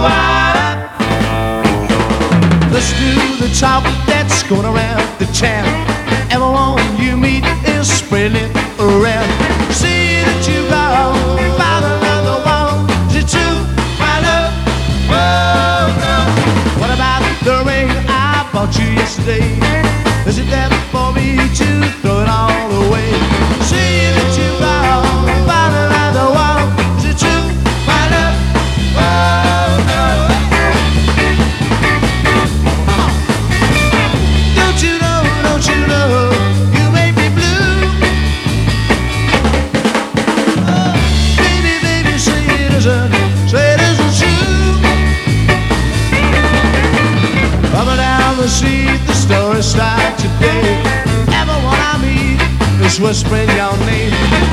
wind up. Listen to the talk that's going around the town. Everyone you meet is spreading it around. See that you go, find another one. Is it true? Wind up. Oh, no. What about the ring I bought you yesterday? Is it there for me to throw it all away? See that you go, find another one. Is it true? Wind up. Oh, no. Don't you know, you make me blue. Oh, baby, baby, say it isn't true. Up and down the street, the story starts today. Everyone I meet is whispering your name.